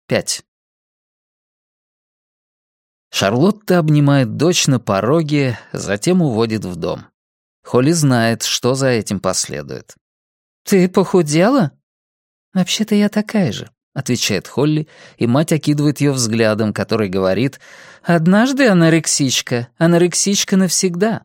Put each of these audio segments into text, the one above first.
5. Шарлотта обнимает дочь на пороге, затем уводит в дом. Холли знает, что за этим последует. «Ты похудела?» «Вообще-то я такая же», — отвечает Холли, и мать окидывает ее взглядом, который говорит: «Однажды анорексичка, анорексичка навсегда».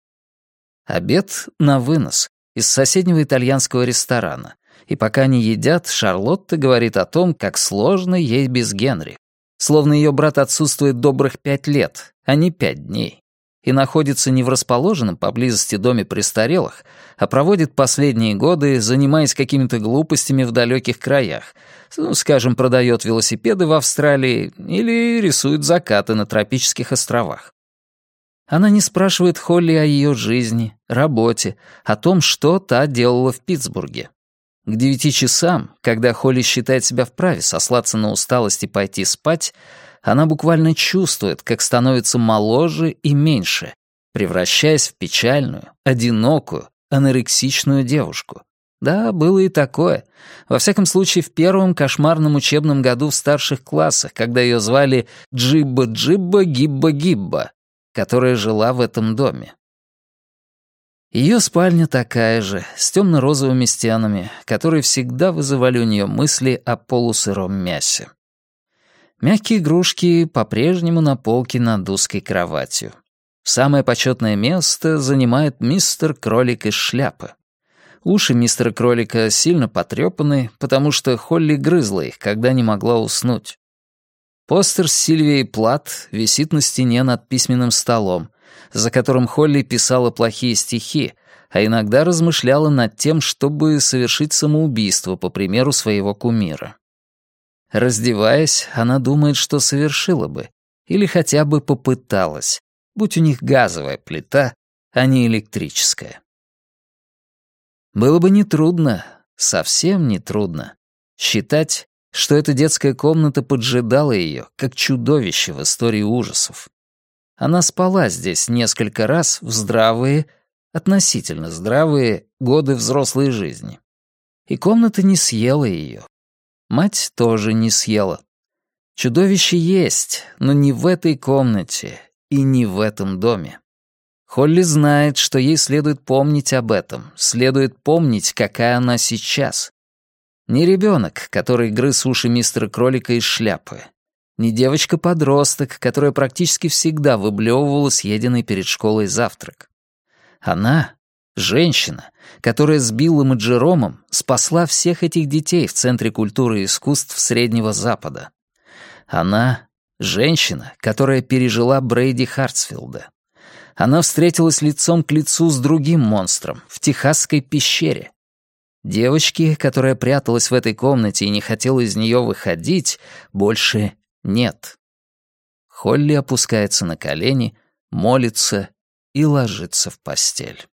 Обед на вынос из соседнего итальянского ресторана, и пока они едят, Шарлотта говорит о том, как сложно ей без Генри. Словно ее брат отсутствует добрых 5 лет, а не 5 дней, и находится не в расположенном поблизости доме престарелых, а проводит последние годы, занимаясь какими-то глупостями в далеких краях, скажем, продает велосипеды в Австралии или рисует закаты на тропических островах. Она не спрашивает Холли о ее жизни, работе, о том, что та делала в Питтсбурге. К 9 часам, когда Холли считает себя вправе сослаться на усталость и пойти спать, она буквально чувствует, как становится моложе и меньше, превращаясь в печальную, одинокую, анорексичную девушку. Да, было и такое. Во всяком случае, в первом кошмарном учебном году в старших классах, когда ее звали Джибба-Джибба Гибба-Гибба, которая жила в этом доме. Ее спальня такая же, с темно-розовыми стенами, которые всегда вызывали у нее мысли о полусыром мясе. Мягкие игрушки по-прежнему на полке над узкой кроватью. Самое почетное место занимает мистер Кролик из шляпы. Уши мистера Кролика сильно потрепаны, потому что Холли грызла их, когда не могла уснуть. Постер с Сильвией Плат висит на стене над письменным столом, за которым Холли писала плохие стихи, а иногда размышляла над тем, чтобы совершить самоубийство по примеру своего кумира. Раздеваясь, она думает, что совершила бы, или хотя бы попыталась, будь у них газовая плита, а не электрическая. Было бы нетрудно, совсем нетрудно, считать, что эта детская комната поджидала ее, как чудовище в истории ужасов. Она спала здесь несколько раз в здравые, относительно здравые годы взрослой жизни. И комната не съела ее. Мать тоже не съела. Чудовище есть, но не в этой комнате и не в этом доме. Холли знает, что ей следует помнить об этом, следует помнить, какая она сейчас. Не ребенок, который грыз уши мистера Кролика из шляпы. Не девочка-подросток, которая практически всегда выблевывала съеденный перед школой завтрак. Она — женщина, которая с Биллом и Джеромом спасла всех этих детей в Центре культуры и искусств Среднего Запада. Она — женщина, которая пережила Брейди Хартсфилда. Она встретилась лицом к лицу с другим монстром в Техасской пещере. Девочки, которая пряталась в этой комнате и не хотела из нее выходить, больше нет. Холли опускается на колени, молится и ложится в постель.